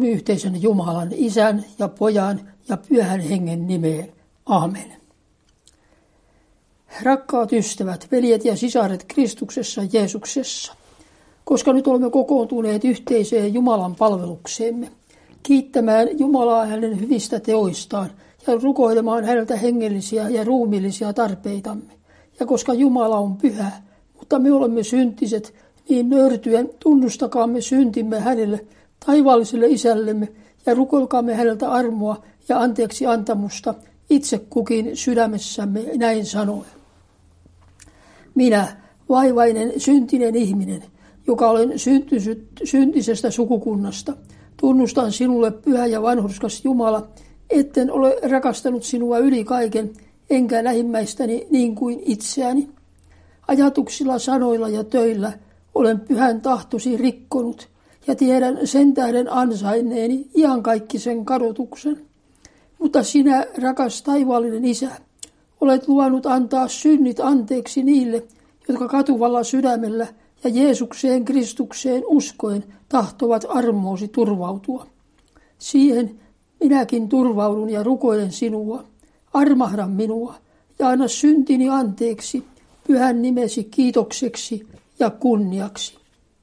kolmiyhteisen Jumalan, Isän ja Pojan ja Pyhän Hengen nimeen. Aamen. Rakkaat ystävät, veljet ja sisaret Kristuksessa Jeesuksessa, koska nyt olemme kokoontuneet yhteiseen Jumalan palvelukseemme, kiittämään Jumalaa hänen hyvistä teoistaan ja rukoilemaan häneltä hengellisiä ja ruumiillisia tarpeitamme. Ja koska Jumala on pyhä, mutta me olemme syntiset, niin nöyrtyen tunnustakaamme syntimme hänelle, taivaalliselle Isällemme, ja rukoilkaamme häneltä armoa ja anteeksi antamusta itse kukin sydämessämme näin sanoen. Minä, vaivainen, syntinen ihminen, joka olen syntisestä sukukunnasta, tunnustan sinulle, pyhä ja vanhurskas Jumala, etten ole rakastanut sinua yli kaiken, enkä lähimmäistäni niin kuin itseäni. Ajatuksilla, sanoilla ja töillä olen pyhän tahtosi rikkonut, ja tiedän sen tähden ansainneeni iankaikkisen kadotuksen. Mutta sinä, rakas taivaallinen Isä, olet luvannut antaa synnit anteeksi niille, jotka katuvalla sydämellä ja Jeesukseen Kristukseen uskoen tahtovat armoosi turvautua. Siihen minäkin turvaudun ja rukoilen sinua. Armahda minua ja anna syntini anteeksi pyhän nimesi kiitokseksi ja kunniaksi.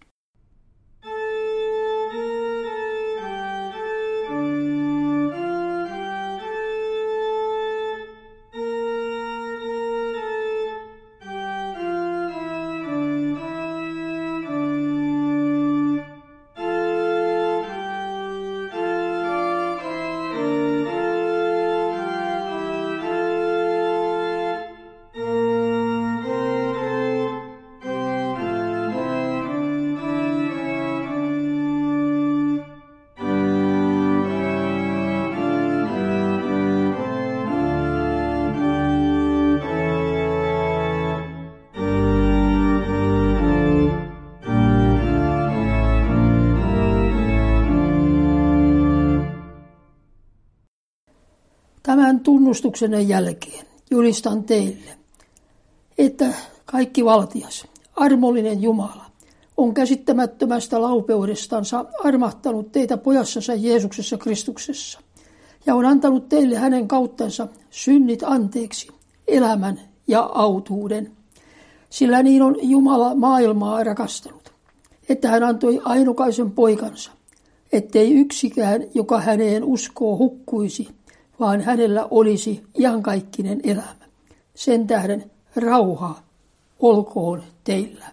Tämän tunnustuksenne jälkeen julistan teille, että kaikki valtias, armollinen Jumala on käsittämättömästä laupeudestansa armahtanut teitä pojassansa Jeesuksessa Kristuksessa ja on antanut teille hänen kauttansa synnit anteeksi, elämän ja autuuden. Sillä niin on Jumala maailmaa rakastanut, että hän antoi ainokaisen poikansa, ettei yksikään, joka häneen uskoo, hukkuisi, vaan hänellä olisi iankaikkinen elämä. Sen tähden rauha olkoon teillä.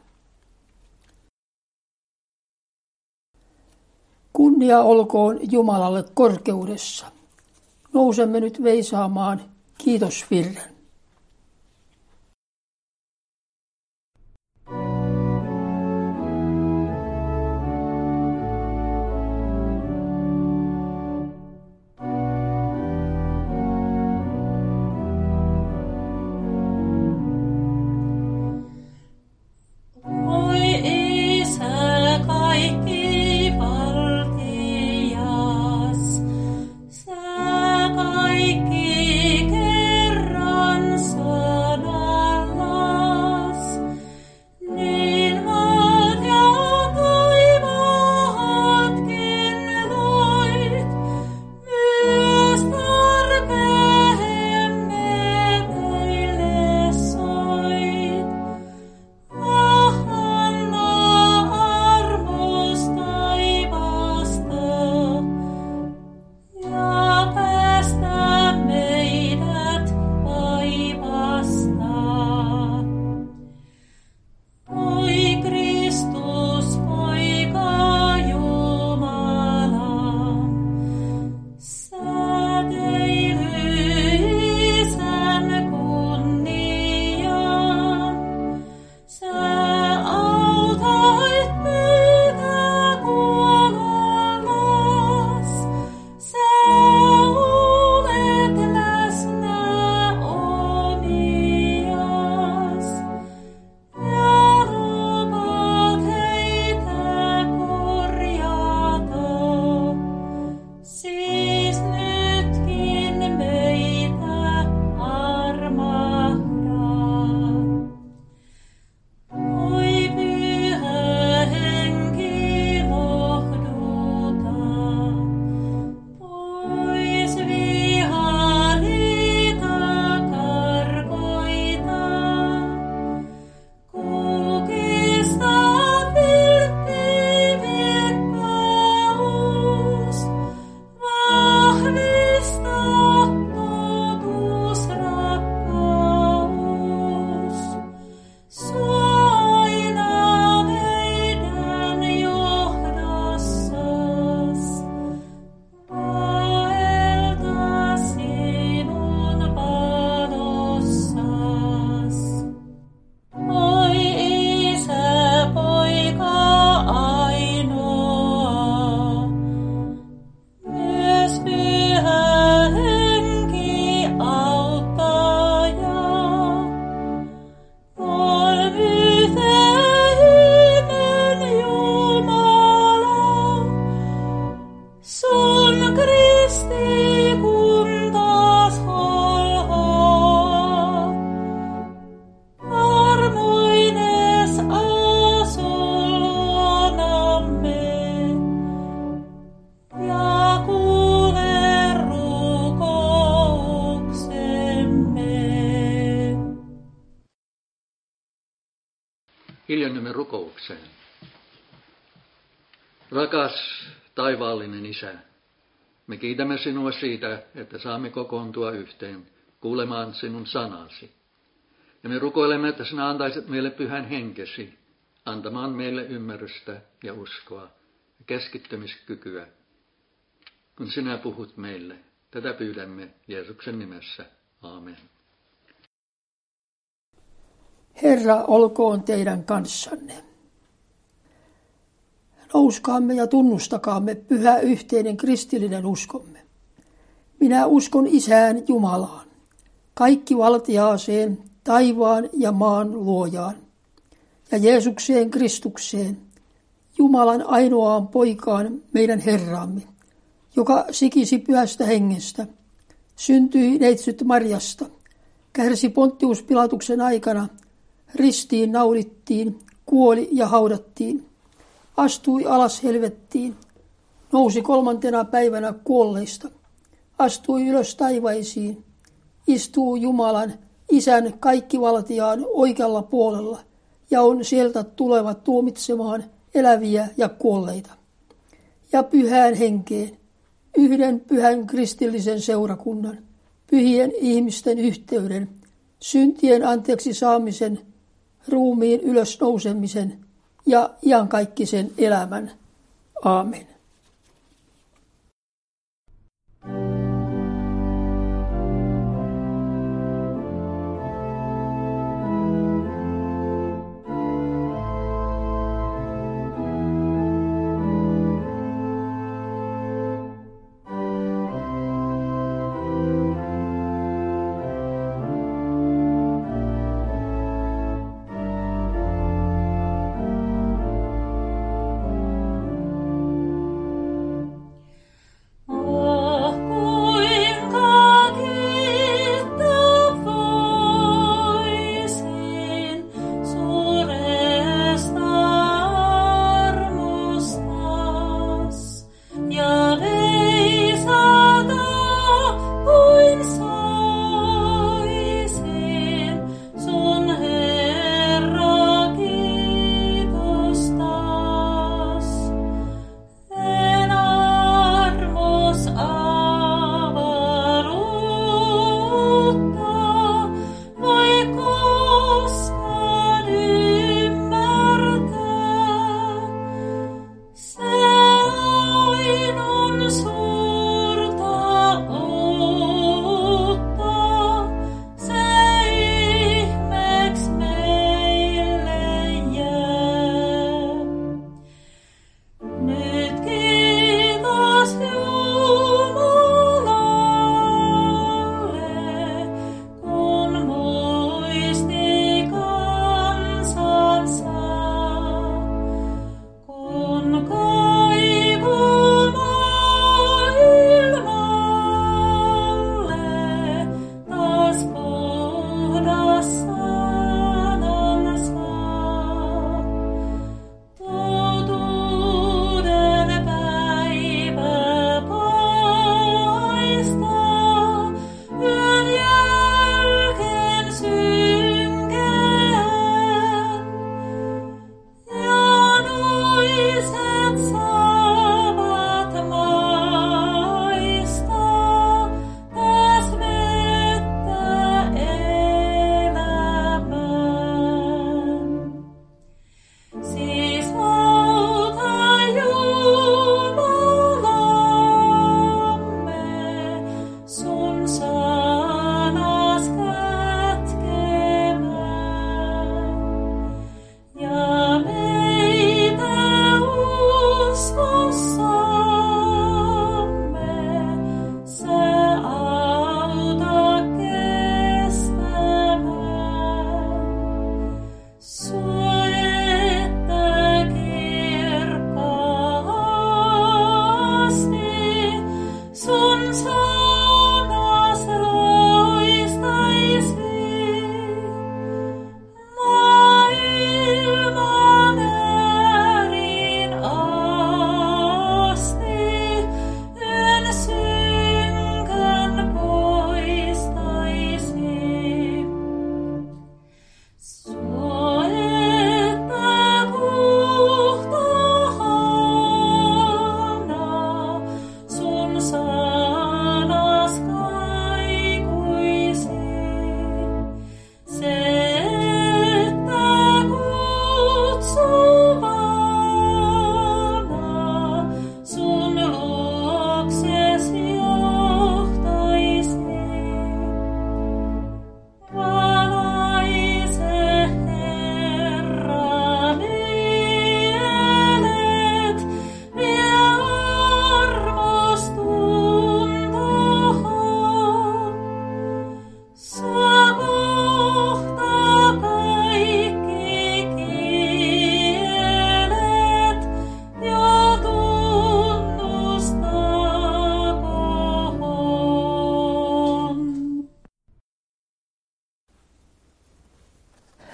Kunnia olkoon Jumalalle korkeudessa. Nousemme nyt veisaamaan kiitosvirren. Kaikki kerran Hiljennymme rukoukseen. Rakas taivaallinen Isä, me kiitämme sinua siitä, että saamme kokoontua yhteen kuulemaan sinun sanasi. Ja me rukoilemme, että sinä antaisit meille pyhän henkesi, antamaan meille ymmärrystä ja uskoa ja keskittymiskykyä, kun sinä puhut meille. Tätä pyydämme Jeesuksen nimessä. Aamen. Herra olkoon teidän kanssanne. Nouskaamme ja tunnustakaamme pyhä yhteinen kristillinen uskomme. Minä uskon Isään Jumalaan, kaikkivaltiaaseen, taivaan ja maan luojaan, ja Jeesukseen Kristukseen, Jumalan ainoaan poikaan meidän Herraamme, joka sikisi pyhästä hengestä, syntyi neitsyt Marjasta, kärsi Pontius Pilatuksen aikana, ristiin naulittiin, kuoli ja haudattiin, astui alas helvettiin, nousi 3. päivänä kuolleista, astui ylös taivaisiin, istuu Jumalan, Isän kaikkivaltiaan oikealla puolella ja on sieltä tuleva tuomitsemaan eläviä ja kuolleita. Ja pyhään henkeen, yhden pyhän kristillisen seurakunnan, pyhien ihmisten yhteyden, syntien anteeksi saamisen, ruumiin ylösnousemisen ja iankaikkisen elämän. Aamen.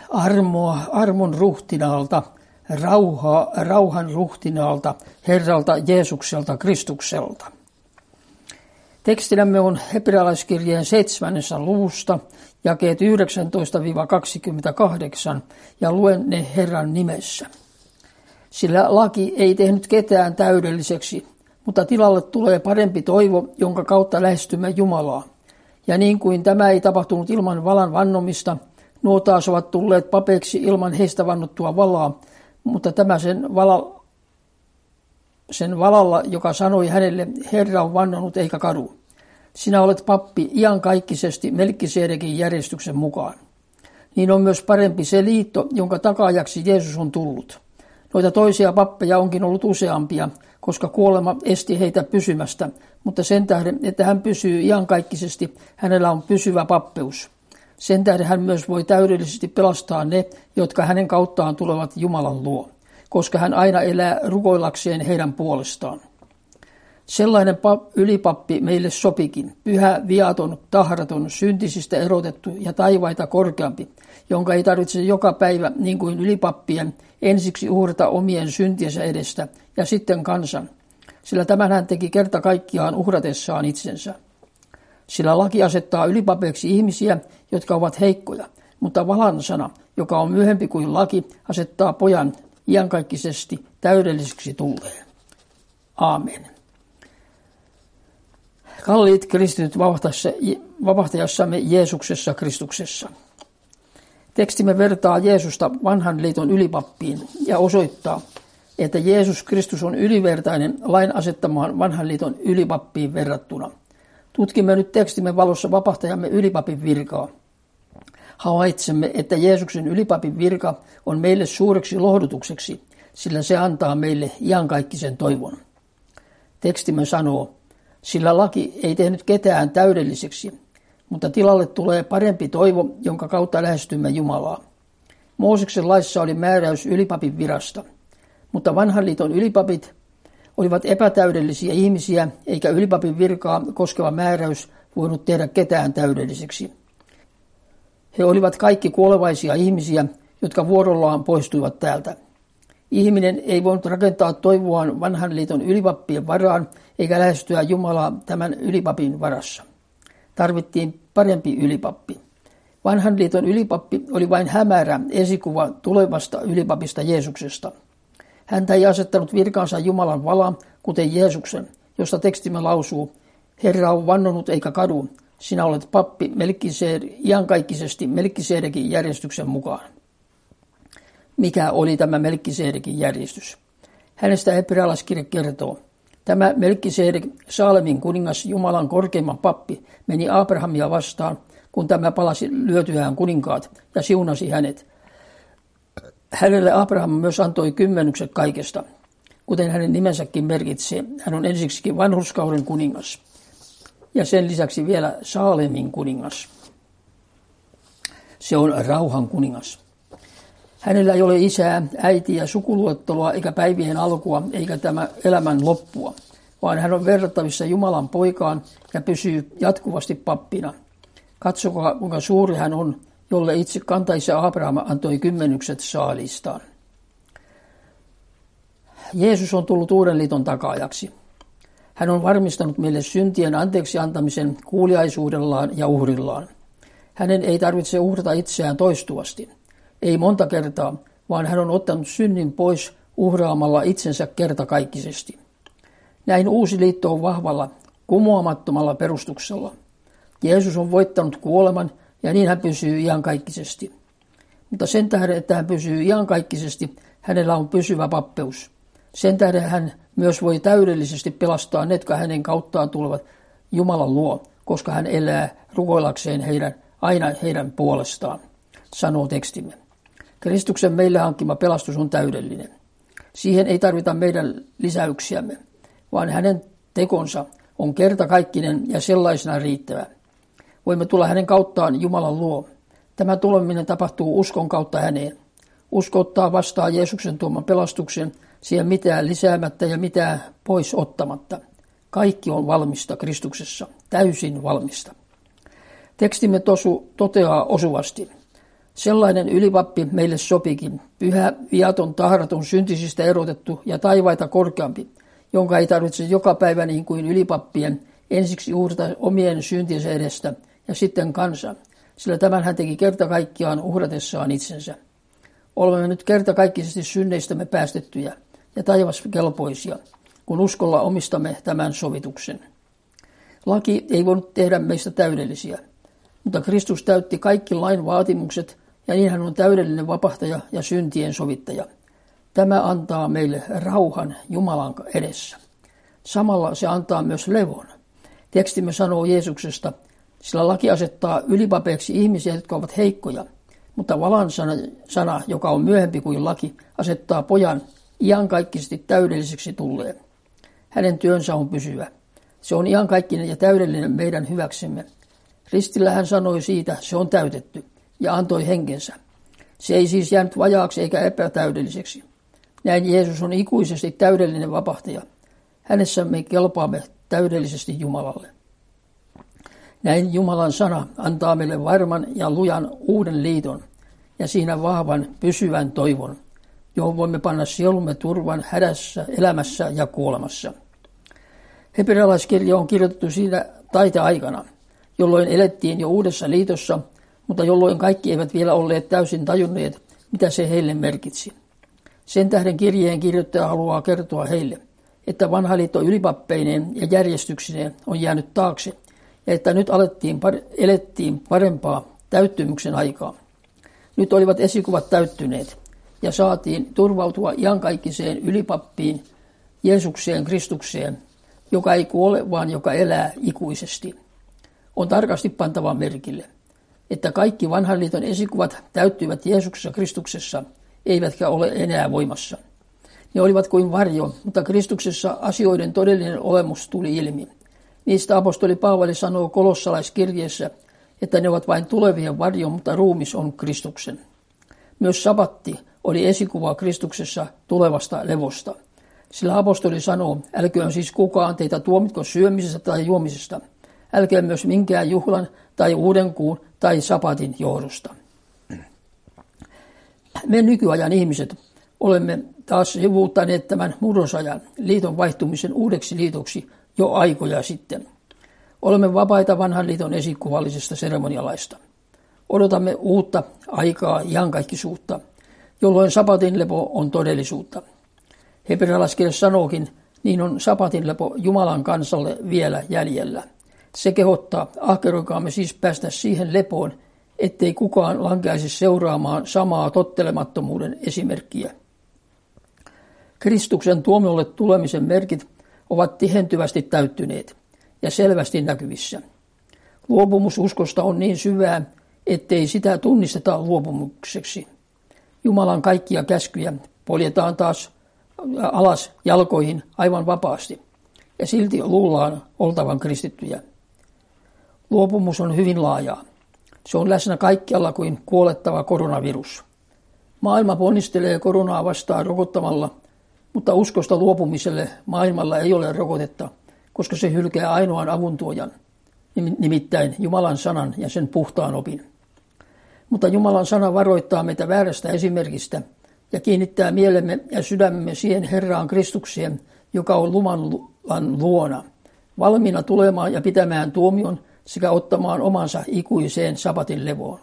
armon ruhtinaalta, rauhan ruhtinaalta, Herralta Jeesukselta Kristukselta. Tekstinämme on Hebrealaiskirjeen 7. luvusta, jakeet 19-28, ja luen ne Herran nimessä. Sillä laki ei tehnyt ketään täydelliseksi, mutta tilalle tulee parempi toivo, jonka kautta lähestymme Jumalaa. Ja niin kuin tämä ei tapahtunut ilman valan vannomista, nuo taas ovat tulleet papeiksi ilman heistä vannottua valaa, mutta tämä sen valalla, joka sanoi hänelle, Herra on vannonut eikä kadu. Sinä olet pappi iankaikkisesti Melkisedekin järjestyksen mukaan. Niin on myös parempi se liitto, jonka takaajaksi Jeesus on tullut. Noita toisia pappeja onkin ollut useampia, koska kuolema esti heitä pysymästä, mutta sen tähden, että hän pysyy iankaikkisesti, hänellä on pysyvä pappeus. Sen tähden hän myös voi täydellisesti pelastaa ne, jotka hänen kauttaan tulevat Jumalan luo, koska hän aina elää rukoillakseen heidän puolestaan. Sellainen ylipappi meille sopikin, pyhä, viaton, tahraton, syntisistä erotettu ja taivaita korkeampi, jonka ei tarvitse joka päivä, niin kuin ylipappien, ensiksi uhrata omien syntiensä edestä ja sitten kansan, sillä tämän hän teki kerta kaikkiaan uhratessaan itsensä. Sillä laki asettaa ylipapeiksi ihmisiä, jotka ovat heikkoja, mutta valan sana, joka on myöhempi kuin laki, asettaa pojan iankaikkisesti täydelliseksi tulleen. Aamen. Kalliit kristityt vapahtajassamme Jeesuksessa Kristuksessa. Tekstimme vertaa Jeesusta vanhan liiton ylipappiin ja osoittaa, että Jeesus Kristus on ylivertainen lain asettamaan vanhan liiton ylipappiin verrattuna. Tutkimme nyt tekstimme valossa vapahtajamme ylipapin virkaa. Havaitsemme, että Jeesuksen ylipapin virka on meille suureksi lohdutukseksi, sillä se antaa meille iankaikkisen toivon. Tekstimme sanoo, sillä laki ei tehnyt ketään täydelliseksi, mutta tilalle tulee parempi toivo, jonka kautta lähestymme Jumalaa. Mooseksen laissa oli määräys ylipapin virasta, mutta vanhan liiton ylipapit olivat epätäydellisiä ihmisiä, eikä ylipapin virkaa koskeva määräys voinut tehdä ketään täydelliseksi. He olivat kaikki kuolevaisia ihmisiä, jotka vuorollaan poistuivat täältä. Ihminen ei voinut rakentaa toivoaan vanhan liiton ylipappien varaan, eikä lähestyä Jumalaa tämän ylipapin varassa. Tarvittiin parempi ylipappi. Vanhan liiton ylipappi oli vain hämärä esikuva tulevasta ylipapista Jeesuksesta. Häntä ei asettanut virkaansa Jumalan vala, kuten Jeesuksen, josta tekstimme lausuu, Herra on vannonut eikä kadu, sinä olet pappi iankaikkisesti Melkisedekin järjestyksen mukaan. Mikä oli tämä Melkisedekin järjestys? Hänestä Hebrealaiskirja kertoo. Tämä Melkisedek, Saalemin kuningas, Jumalan korkeimman pappi, meni Abrahamia vastaan, kun tämä palasi lyötyään kuninkaat ja siunasi hänet. Hänelle Abraham myös antoi kymmenykset kaikesta, kuten hänen nimensäkin merkitsee. Hän on ensiksikin vanhurskauden kuningas ja sen lisäksi vielä Saalemin kuningas. Se on rauhan kuningas. Hänellä ei ole isää, äitiä, sukuluetteloa eikä päivien alkua eikä tämä elämän loppua, vaan hän on verrattavissa Jumalan poikaan ja pysyy jatkuvasti pappina. Katsokaa, kuinka suuri hän on, jolle itse kantaisä Abraham antoi kymmenykset saalistaan. Jeesus on tullut uuden liiton takaajaksi. Hän on varmistanut meille syntien anteeksi antamisen kuuliaisuudellaan ja uhrillaan. Hänen ei tarvitse uhrata itseään toistuvasti. Ei monta kertaa, vaan hän on ottanut synnin pois uhraamalla itsensä kertakaikkisesti. Näin uusi liitto on vahvalla, kumoamattomalla perustuksella. Jeesus on voittanut kuoleman ja niin hän pysyy iankaikkisesti. Mutta sen tähden, että hän pysyy iankaikkisesti, hänellä on pysyvä pappeus. Sen tähden hän myös voi täydellisesti pelastaa ne, jotka hänen kauttaan tulevat Jumalan luo, koska hän elää rukoillakseen aina heidän puolestaan, sanoo tekstimme. Kristuksen meille hankkima pelastus on täydellinen. Siihen ei tarvita meidän lisäyksiämme, vaan hänen tekonsa on kertakaikkinen ja sellaisena riittävä. Voimme tulla hänen kauttaan Jumalan luo. Tämä tuleminen tapahtuu uskon kautta häneen. Usko ottaa vastaan Jeesuksen tuoman pelastuksen, siihen mitään lisäämättä ja mitään pois ottamatta. Kaikki on valmista Kristuksessa, täysin valmista. Tekstimme toteaa osuvasti. Sellainen ylipappi meille sopikin, pyhä, viaton, tahraton, syntisistä erotettu ja taivaita korkeampi, jonka ei tarvitse joka päivä niin kuin ylipappien ensiksi uhrata omien syntiensä edestä ja sitten kansan, sillä tämän hän teki kerta kaikkiaan uhratessaan itsensä. Olemme nyt kertakaikkisesti synneistämme päästettyjä ja taivaskelpoisia, kun uskolla omistamme tämän sovituksen. Laki ei voinut tehdä meistä täydellisiä, mutta Kristus täytti kaikki lain vaatimukset ja niin hän on täydellinen vapahtaja ja syntien sovittaja. Tämä antaa meille rauhan Jumalan edessä. Samalla se antaa myös levon. Tekstimme sanoo Jeesuksesta, sillä laki asettaa ylipapeeksi ihmisiä, jotka ovat heikkoja, mutta valan sana, joka on myöhempi kuin laki, asettaa pojan iankaikkisesti täydelliseksi tulleen. Hänen työnsä on pysyvä. Se on iankaikkinen ja täydellinen meidän hyväksemme. Ristillä hän sanoi siitä, se on täytetty, ja antoi henkensä. Se ei siis jäänyt vajaaksi eikä epätäydelliseksi. Näin Jeesus on ikuisesti täydellinen vapahtaja. Hänessä me kelpaamme täydellisesti Jumalalle. Näin Jumalan sana antaa meille varman ja lujan uuden liiton ja siinä vahvan pysyvän toivon, johon voimme panna sielumme turvan hädässä, elämässä ja kuolemassa. Hebrealaiskirja on kirjoitettu siinä taiteaikana, jolloin elettiin jo uudessa liitossa, mutta jolloin kaikki eivät vielä olleet täysin tajunneet, mitä se heille merkitsi. Sen tähden kirjeen kirjoittaja haluaa kertoa heille, että vanha liitto ylipappeineen ja järjestyksineen on jäänyt taakse ja että nyt elettiin parempaa täyttymyksen aikaa. Nyt olivat esikuvat täyttyneet ja saatiin turvautua iankaikkiseen ylipappiin, Jeesukseen Kristukseen, joka ei kuole, vaan joka elää ikuisesti. On tarkasti pantava merkille, että kaikki vanhan liiton esikuvat täyttyivät Jeesuksessa Kristuksessa, eivätkä ole enää voimassa. Ne olivat kuin varjo, mutta Kristuksessa asioiden todellinen olemus tuli ilmi. Niistä apostoli Paavali sanoo kolossalaiskirjeessä, että ne ovat vain tulevien varjo, mutta ruumis on Kristuksen. Myös sabatti oli esikuva Kristuksessa tulevasta levosta. Sillä apostoli sanoo, älköön siis kukaan teitä tuomitko syömisestä tai juomisesta. Älkää myös minkään juhlan tai uudenkuun tai sapatin johdosta. Me nykyajan ihmiset olemme taas sivuuttaneet tämän murrosajan liiton vaihtumisen uudeksi liitoksi jo aikoja sitten. Olemme vapaita vanhan liiton esikuvallisesta seremonialaista. Odotamme uutta aikaa iankaikkisuutta, jolloin sapatin lepo on todellisuutta. Hebrealaiskirja sanookin, niin on sapatin lepo Jumalan kansalle vielä jäljellä. Se kehottaa, ahkeroikaamme siis päästä siihen lepoon, ettei kukaan lankeaisi seuraamaan samaa tottelemattomuuden esimerkkiä. Kristuksen tuomiolle tulemisen merkit ovat tihentyvästi täyttyneet ja selvästi näkyvissä. Luopumus uskosta on niin syvää, ettei sitä tunnisteta luopumukseksi. Jumalan kaikkia käskyjä poljetaan taas alas jalkoihin aivan vapaasti, ja silti luullaan oltavan kristittyjä. Luopumus on hyvin laajaa. Se on läsnä kaikkialla kuin kuolettava koronavirus. Maailma ponnistelee koronaa vastaan rokottamalla, mutta uskosta luopumiselle maailmalla ei ole rokotetta, koska se hylkää ainoan avuntuojan, nimittäin Jumalan sanan ja sen puhtaan opin. Mutta Jumalan sana varoittaa meitä väärästä esimerkistä ja kiinnittää mielemme ja sydämemme siihen Herraan Kristukseen, joka on Jumalan luona, valmiina tulemaan ja pitämään tuomion sekä ottamaan omansa ikuiseen sabatin levoon.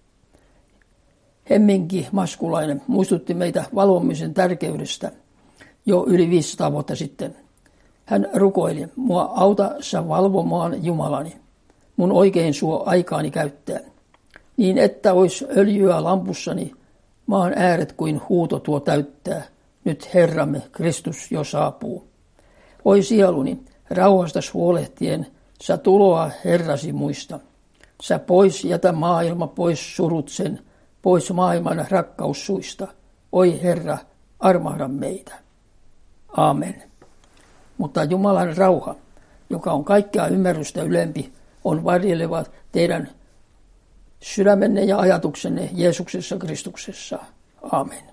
Hemminki Maskulainen muistutti meitä valvomisen tärkeydestä jo yli 500 vuotta sitten. Hän rukoili, mua auta sä valvomaan Jumalani, mun oikein suo aikaani käyttää, niin että ois öljyä lampussani, maan ääret kuin huuto tuo täyttää, nyt Herramme Kristus jo saapuu. Oi sieluni, rauhastas huolehtien, sä tuloa Herrasi muista. Sä pois jätä maailma pois surut sen, pois maailman rakkaussuista. Oi Herra, armahda meitä. Aamen. Mutta Jumalan rauha, joka on kaikkea ymmärrystä ylempi, on varjeleva teidän sydämenne ja ajatuksenne Jeesuksessa Kristuksessa. Aamen.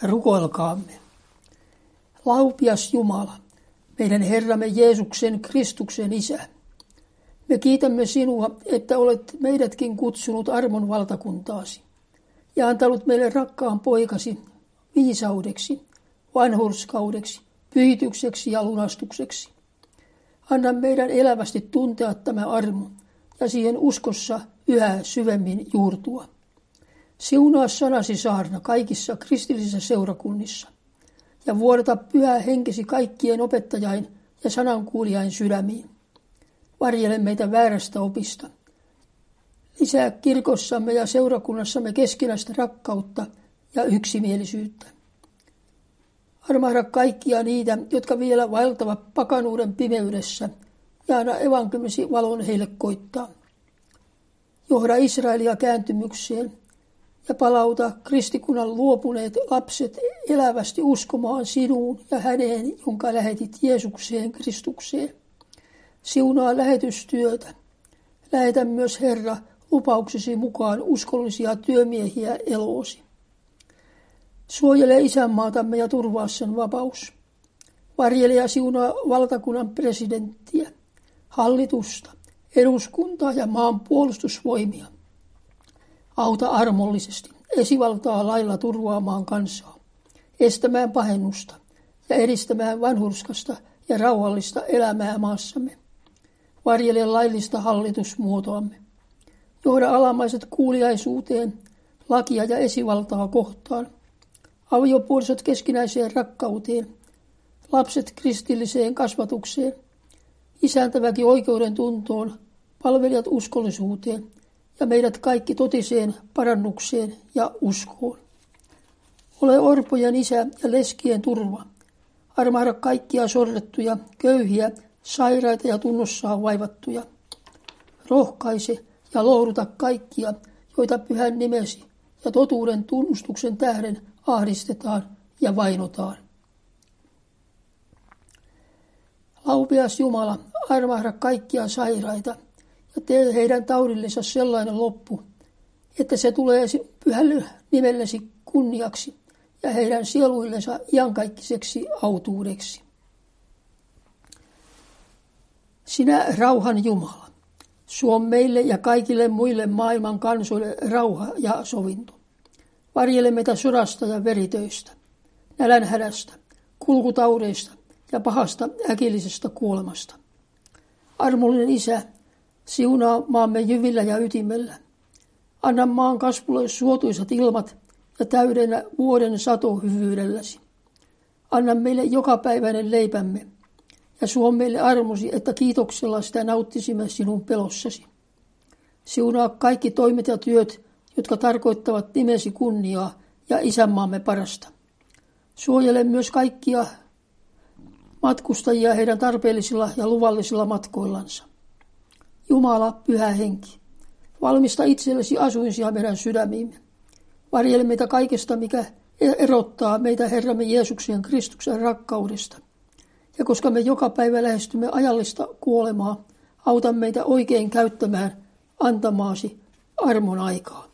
Rukoilkaamme. Laupias Jumala, meidän Herramme Jeesuksen Kristuksen Isä. Me kiitämme sinua, että olet meidätkin kutsunut armon valtakuntaasi ja antanut meille rakkaan poikasi viisaudeksi, vanhurskaudeksi, pyhitykseksi ja lunastukseksi. Anna meidän elävästi tuntea tämä armo ja siihen uskossa yhä syvemmin juurtua. Siunaa sanasi saarna kaikissa kristillisissä seurakunnissa ja vuodata pyhä henkesi kaikkien opettajain ja sanankuulijain sydämiin. Varjele meitä väärästä opista. Lisää kirkossamme ja seurakunnassamme keskinäistä rakkautta ja yksimielisyyttä. Armahda kaikkia niitä, jotka vielä vaeltavat pakanuuden pimeydessä, ja anna evankeliumisi valon heille koittaa. Johda Israelia kääntymykseen ja palauta kristikunnan luopuneet lapset elävästi uskomaan sinuun ja häneen, jonka lähetit Jeesukseen Kristukseen. Siunaa lähetystyötä. Lähetä myös, Herra, lupauksesi mukaan uskollisia työmiehiä eloosi. Suojele isänmaatamme ja turvaa sen vapaus. Varjele ja siunaa valtakunnan presidenttiä, hallitusta, eduskuntaa ja maan puolustusvoimia. Auta armollisesti esivaltaa lailla turvaamaan kansaa, estämään pahennusta ja edistämään vanhurskasta ja rauhallista elämää maassamme. Varjele laillista hallitusmuotoamme. Johda alamaiset kuuliaisuuteen, lakia ja esivaltaa kohtaan. Aviopuolisot keskinäiseen rakkauteen, lapset kristilliseen kasvatukseen, isäntäväki oikeuden tuntoon, palvelijat uskollisuuteen ja meidät kaikki totiseen parannukseen ja uskoon. Ole orpojen isä ja leskien turva. Armahda kaikkia sorrettuja, köyhiä, sairaita ja tunnossaan vaivattuja. Rohkaise ja lohduta kaikkia, joita pyhän nimesi ja totuuden tunnustuksen tähden ahdistetaan ja vainotaan. Laupias Jumala, armahda kaikkia sairaita ja tee heidän taudillensa sellainen loppu, että se tulee pyhälle nimellesi kunniaksi ja heidän sieluillensa iankaikkiseksi autuudeksi. Sinä rauhan Jumala, suo meille ja kaikille muille maailman kansoille rauha ja sovinto. Varjele meitä sodasta ja veritöistä, nälänhädästä, kulkutaudeista ja pahasta äkillisestä kuolemasta. Armollinen Isä, siunaa maamme jyvillä ja ytimellä. Anna maan kasvulle suotuisat ilmat ja täydennä vuoden sato hyvyydelläsi. Anna meille jokapäiväinen leipämme ja suo meille armosi, että kiitoksella sitä nauttisimme sinun pelossasi. Siunaa kaikki toimet ja työt, jotka tarkoittavat nimesi kunniaa ja isänmaamme parasta. Suojele myös kaikkia matkustajia heidän tarpeellisilla ja luvallisilla matkoillansa. Jumala, pyhä henki, valmista itsellesi asuinsia meidän sydämiimme. Varjele meitä kaikesta, mikä erottaa meitä Herramme Jeesuksen Kristuksen rakkaudesta. Ja koska me joka päivä lähestymme ajallista kuolemaa, auta meitä oikein käyttämään antamaasi armon aikaa.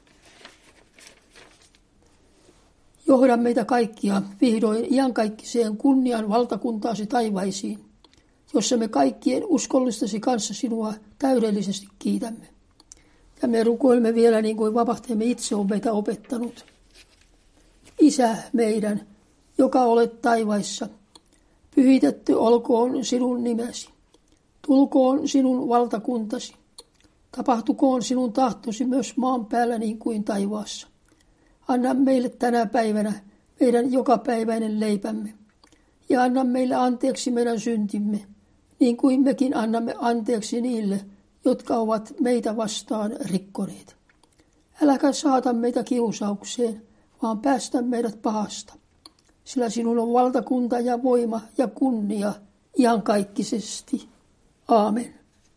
Johda meitä kaikkia vihdoin iankaikkiseen kunnian valtakuntaasi taivaisiin, jossa me kaikkien uskollistasi kanssa sinua täydellisesti kiitämme. Ja me rukoilemme vielä niin kuin vapahtajamme itse on meitä opettanut. Isä meidän, joka olet taivaissa, pyhitetty olkoon sinun nimesi. Tulkoon sinun valtakuntasi. Tapahtukoon sinun tahtosi myös maan päällä niin kuin taivaassa. Anna meille tänä päivänä meidän jokapäiväinen leipämme. Ja anna meille anteeksi meidän syntimme, niin kuin mekin annamme anteeksi niille, jotka ovat meitä vastaan rikkoneet. Äläkä saata meitä kiusaukseen, vaan päästä meidät pahasta. Sillä sinun on valtakunta ja voima ja kunnia iankaikkisesti. Aamen.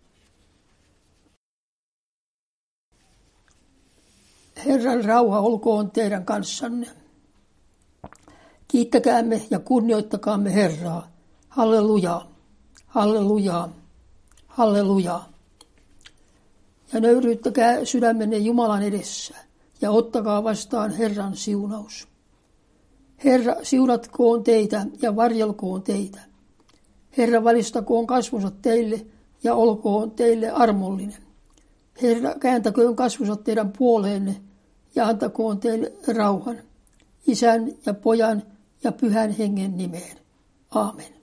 Herran rauha olkoon teidän kanssanne. Kiittäkäämme ja kunnioittakaamme Herraa. Hallelujaa, hallelujaa, hallelujaa. Ja nöyryyttäkää sydämenne Jumalan edessä ja ottakaa vastaan Herran siunaus. Herra, siunatkoon teitä ja varjelkoon teitä. Herra, valistakoon kasvonsa teille ja olkoon teille armollinen. Herra, kääntäköön kasvonsa teidän puoleenne ja antakoon teille rauhan. Isän ja Pojan ja Pyhän Hengen nimeen. Aamen.